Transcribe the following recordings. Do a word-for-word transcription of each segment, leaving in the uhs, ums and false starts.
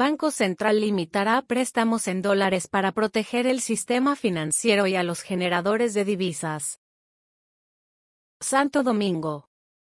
Banco Central limitará préstamos en dólares para proteger el sistema financiero y a los generadores de divisas. Santo Domingo.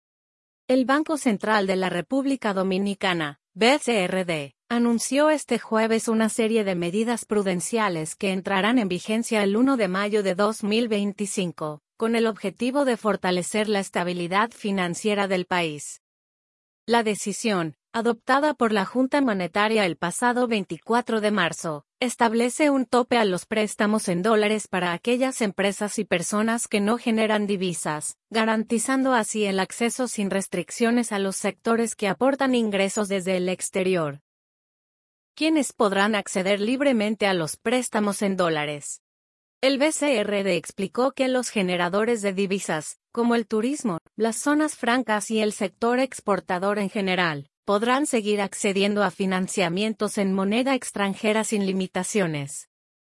El Banco Central de la República Dominicana, B C R D, anunció este jueves una serie de medidas prudenciales que entrarán en vigencia el primero de mayo de dos mil veinticinco, con el objetivo de fortalecer la estabilidad financiera del país. La decisión, adoptada por la Junta Monetaria el pasado veinticuatro de marzo, establece un tope a los préstamos en dólares para aquellas empresas y personas que no generan divisas, garantizando así el acceso sin restricciones a los sectores que aportan ingresos desde el exterior. ¿Quiénes podrán acceder libremente a los préstamos en dólares? El B C R D explicó que los generadores de divisas, como el turismo, las zonas francas y el sector exportador en general, podrán seguir accediendo a financiamientos en moneda extranjera sin limitaciones.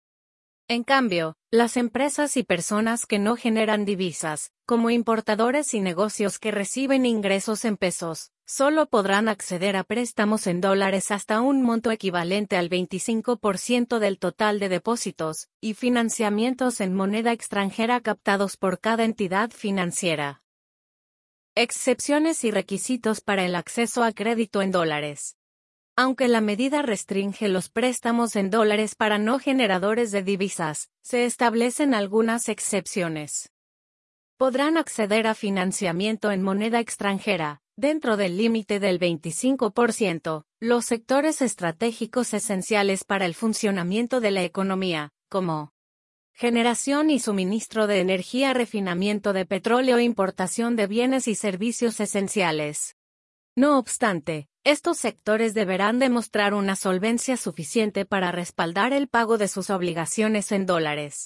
En cambio, las empresas y personas que no generan divisas, como importadores y negocios que reciben ingresos en pesos, solo podrán acceder a préstamos en dólares hasta un monto equivalente al veinticinco por ciento del total de depósitos y financiamientos en moneda extranjera captados por cada entidad financiera. Excepciones y requisitos para el acceso a crédito en dólares. Aunque la medida restringe los préstamos en dólares para no generadores de divisas, se establecen algunas excepciones. Podrán acceder a financiamiento en moneda extranjera, dentro del límite del veinticinco por ciento, los sectores estratégicos esenciales para el funcionamiento de la economía, como generación y suministro de energía, refinamiento de petróleo e importación de bienes y servicios esenciales. No obstante, estos sectores deberán demostrar una solvencia suficiente para respaldar el pago de sus obligaciones en dólares.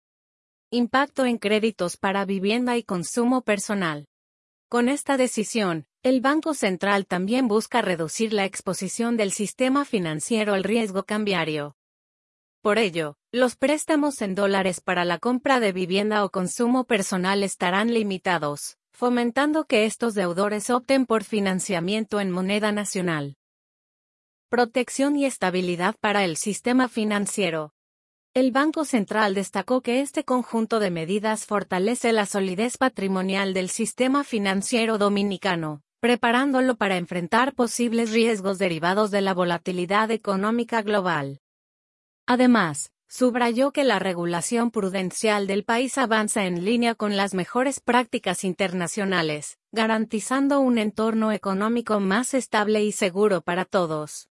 Impacto en créditos para vivienda y consumo personal. Con esta decisión, el Banco Central también busca reducir la exposición del sistema financiero al riesgo cambiario. Por ello, los préstamos en dólares para la compra de vivienda o consumo personal estarán limitados, fomentando que estos deudores opten por financiamiento en moneda nacional. Protección y estabilidad para el sistema financiero. El Banco Central destacó que este conjunto de medidas fortalece la solidez patrimonial del sistema financiero dominicano, preparándolo para enfrentar posibles riesgos derivados de la volatilidad económica global. Además, subrayó que la regulación prudencial del país avanza en línea con las mejores prácticas internacionales, garantizando un entorno económico más estable y seguro para todos.